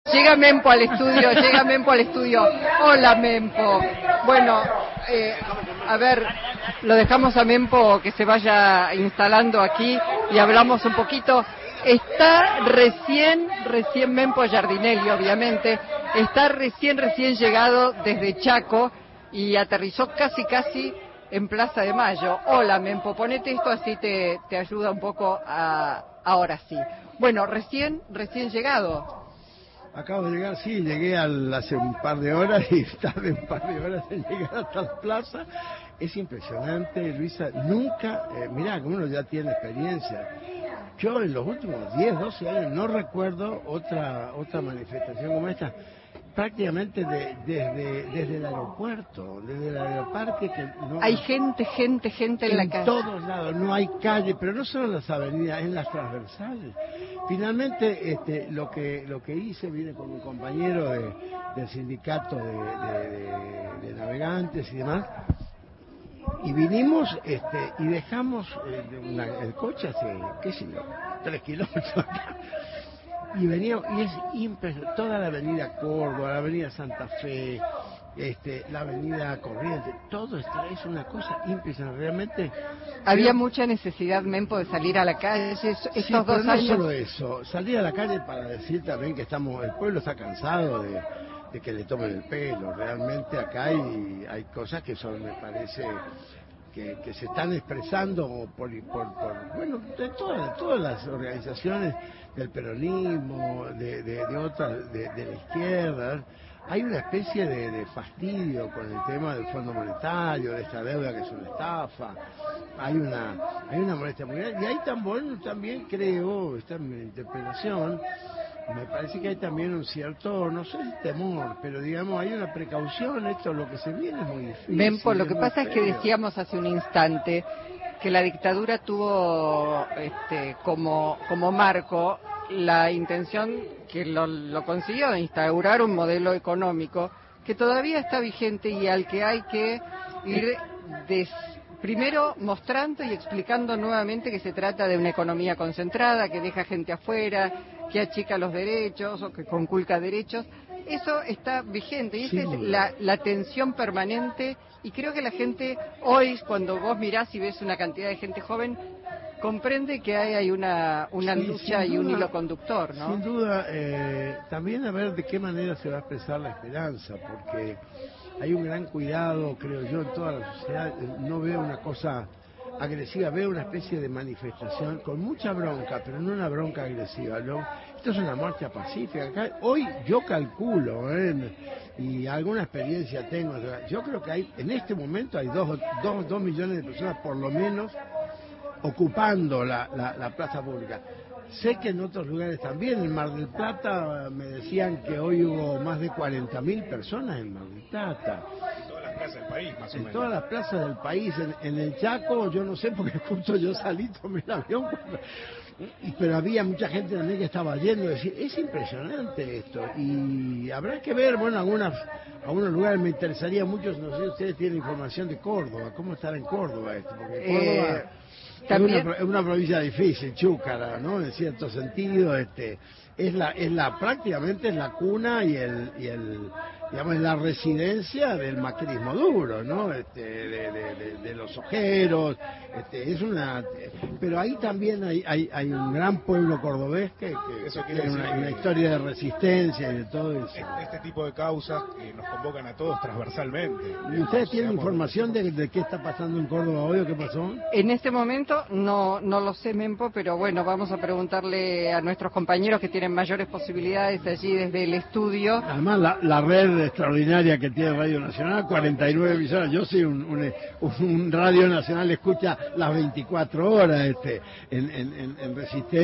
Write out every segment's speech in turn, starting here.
Llega Mempo al estudio, llega Mempo al estudio. Hola, Mempo. Bueno, a ver, lo dejamos a Mempo que se vaya instalando aquí y hablamos un poquito. Está recién Mempo Giardinelli, obviamente, está recién llegado desde Chaco y aterrizó casi en Plaza de Mayo. Hola, Mempo, ponete esto así te ayuda un poco ahora sí. Bueno, recién llegado. Acabo de llegar, sí, llegué hace un par de horas y tardé un par de horas en llegar hasta la plaza. Es impresionante, Luisa, nunca, mirá, como uno ya tiene experiencia. Yo en los últimos 10, 12 años no recuerdo otra manifestación como esta. Prácticamente desde el aeropuerto, desde el aeroparque que no hay gente en la calle. En todos lados, no hay calle, pero no solo en las avenidas, en las transversales. Finalmente, lo que hice, vine con un compañero del sindicato de navegantes y demás, y vinimos y dejamos el coche hace, qué sé yo, 3 kilómetros acá. Y veníamos, y es impresionante, toda la avenida Córdoba, la avenida Santa Fe, la avenida Corrientes, todo esto es una cosa impresionante, realmente. Había mucha necesidad, Mempo, de salir a la calle estos sí, 2 pero no años. Solo eso, salir a la calle para decir también que el pueblo está cansado de que le tomen el pelo, realmente acá hay cosas que son, me parece, que se están expresando por bueno, de todas las organizaciones del peronismo, de otras, de la izquierda. Hay una especie de fastidio con el tema del Fondo Monetario, de esta deuda que es una estafa. Hay una molestia muy grande. Y hay también creo, esta es mi interpretación, me parece que hay también un cierto, no sé si temor, pero digamos, hay una precaución, lo que se viene es muy difícil. Mempo, lo que pasa es que decíamos hace un instante que la dictadura tuvo como marco la intención, que lo consiguió, de instaurar un modelo económico que todavía está vigente y al que hay que ir primero mostrando y explicando nuevamente que se trata de una economía concentrada, que deja gente afuera, que achica los derechos o que conculca derechos. Eso está vigente y esa es la tensión permanente, y creo que la gente hoy, cuando vos mirás y ves una cantidad de gente joven, comprende que hay una lucha y un hilo conductor, ¿no? Sin duda, también a ver de qué manera se va a expresar la esperanza, porque hay un gran cuidado, creo yo, en toda la sociedad. No veo una cosa agresiva, veo una especie de manifestación con mucha bronca, pero no una bronca agresiva, ¿no? Esto es una marcha pacífica. Acá, hoy yo calculo, y alguna experiencia tengo, yo creo que en este momento hay 2 millones de personas por lo menos ocupando la plaza pública. Sé que en otros lugares también, en Mar del Plata me decían que hoy hubo más de 40.000 personas en Mar del Plata. En todas las plazas del país, más o menos. En todas las plazas del país, en el Chaco, yo no sé, porque justo yo salí, tomé el avión, pero había mucha gente también que estaba yendo, decir, es impresionante esto, y habrá que ver, bueno, algunos lugares me interesaría mucho, no sé si ustedes tienen información de Córdoba, ¿cómo estará en Córdoba esto? Porque Córdoba es una provincia difícil, chúcara, ¿no? En cierto sentido, prácticamente es la cuna y digamos, la residencia del macrismo duro, ¿no? De los ojeros, pero ahí también hay un gran pueblo cordobés que tiene una historia de resistencia y de todo eso. Este tipo de causas que nos convocan a todos transversalmente. ¿Y ustedes tienen información de qué está pasando en Córdoba hoy o qué pasó? En este momento no lo sé, Mempo, pero bueno, vamos a preguntarle a nuestros compañeros que tienen mayores posibilidades allí desde el estudio. Además, la red extraordinaria que tiene Radio Nacional, 49 emisoras. Yo soy un Radio Nacional, escucha las 24 horas en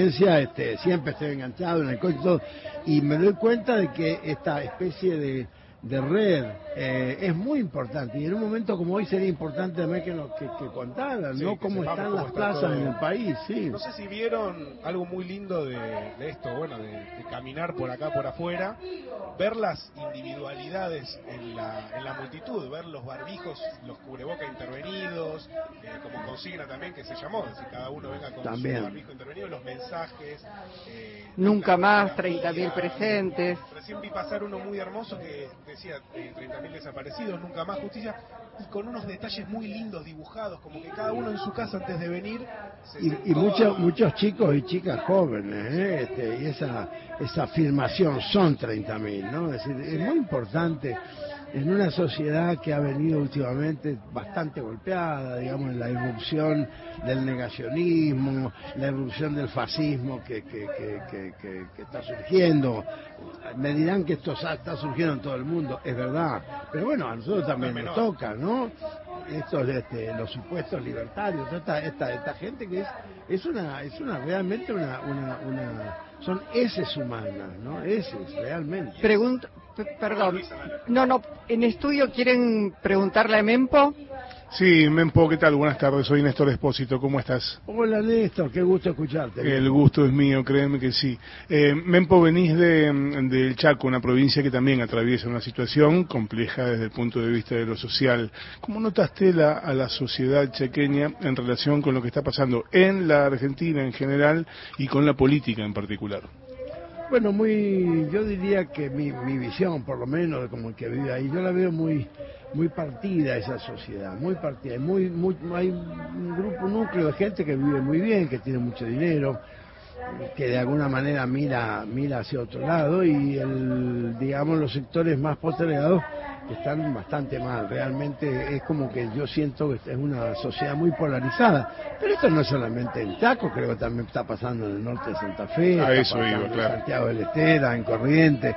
Resistencia, siempre estoy enganchado en el coche y todo, y me doy cuenta de que esta especie de red, es muy importante, y en un momento como hoy sería importante también que contaran, sí, ¿no? Cómo están las plazas en el país, sí. No sé si vieron algo muy lindo de esto, bueno, de caminar por acá, por afuera, ver las individualidades en la multitud, ver los barbijos, los cubrebocas intervenidos, como consigna también que se llamó, si cada uno venga con también su barbijo intervenido, los mensajes. Nunca más, 30.000 presentes. Recién vi pasar uno muy hermoso que decía 30.000 desaparecidos, nunca más justicia, y con unos detalles muy lindos dibujados, como que cada uno en su casa antes de venir y muchos chicos y chicas jóvenes, y esa afirmación son 30.000, ¿no? Es decir, es muy importante en una sociedad que ha venido últimamente bastante golpeada, digamos, en la irrupción del negacionismo, la irrupción del fascismo que está surgiendo. Me dirán que esto está surgiendo en todo el mundo, es verdad, pero bueno, a nosotros también nos toca, ¿no? Estos los supuestos libertarios, esta gente que es realmente una son heces humanas, ¿no? Heces, realmente. Perdón, no, en estudio quieren preguntarle a Mempo. Sí, Mempo, ¿qué tal? Buenas tardes, soy Néstor Espósito, ¿cómo estás? Hola Néstor, qué gusto escucharte. El gusto es mío, créeme que sí. Mempo, venís del Chaco, una provincia que también atraviesa una situación compleja desde el punto de vista de lo social. ¿Cómo notaste a la sociedad chaqueña en relación con lo que está pasando en la Argentina en general y con la política en particular? Bueno, yo diría que mi visión, por lo menos, de como el que vive ahí, yo la veo muy partida esa sociedad, muy partida. Hay un núcleo de gente que vive muy bien, que tiene mucho dinero, que de alguna manera mira hacia otro lado, y digamos los sectores más postergados están bastante mal. Realmente es como que yo siento que es una sociedad muy polarizada, pero esto no es solamente en Chaco, creo que también está pasando en el norte de Santa Fe, claro. En Santiago del Estero, en Corrientes.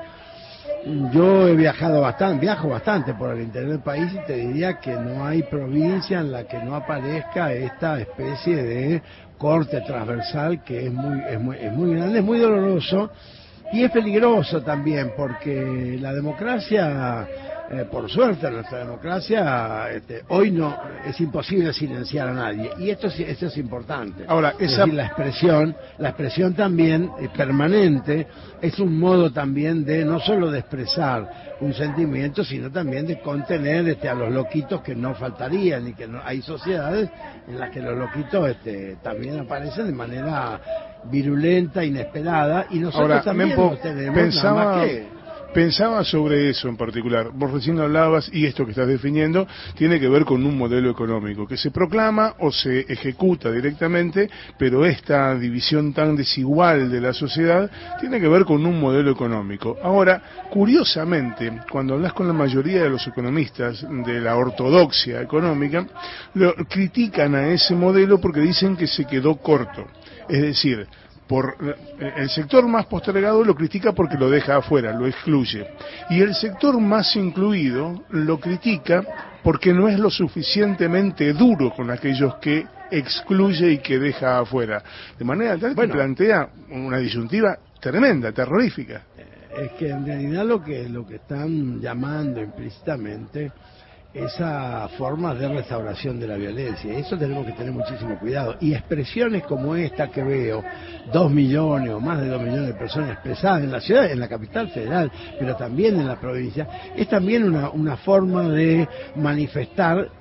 Yo viajo bastante por el interior del país, y te diría que no hay provincia en la que no aparezca esta especie de corte transversal que es muy grande, es muy doloroso y es peligroso también, porque la democracia, por suerte nuestra democracia, hoy no es imposible silenciar a nadie, y esto es importante. Ahora, es decir, la expresión también permanente es un modo también de no solo de expresar un sentimiento, sino también de contener a los loquitos, que no faltarían, y que no hay sociedades en las que los loquitos también aparecen de manera virulenta, inesperada, y nosotros ahora, también Mempo, no tenemos nada más que... Pensaba sobre eso en particular. Vos recién hablabas, y esto que estás definiendo tiene que ver con un modelo económico que se proclama o se ejecuta directamente, pero esta división tan desigual de la sociedad tiene que ver con un modelo económico. Ahora, curiosamente, cuando hablas con la mayoría de los economistas de la ortodoxia económica, critican a ese modelo porque dicen que se quedó corto. Es decir, el sector más postergado lo critica porque lo deja afuera, lo excluye. Y el sector más incluido lo critica porque no es lo suficientemente duro con aquellos que excluye y que deja afuera. De manera tal que plantea una disyuntiva tremenda, terrorífica. Es que en realidad lo que están llamando implícitamente esa forma de restauración de la violencia. Eso tenemos que tener muchísimo cuidado. Y expresiones como esta que veo, 2 millones o más de 2 millones de personas expresadas en la ciudad, en la capital federal, pero también en la provincia, es también una forma de manifestar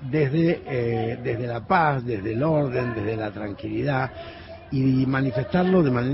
desde la paz, desde el orden, desde la tranquilidad, y manifestarlo de manera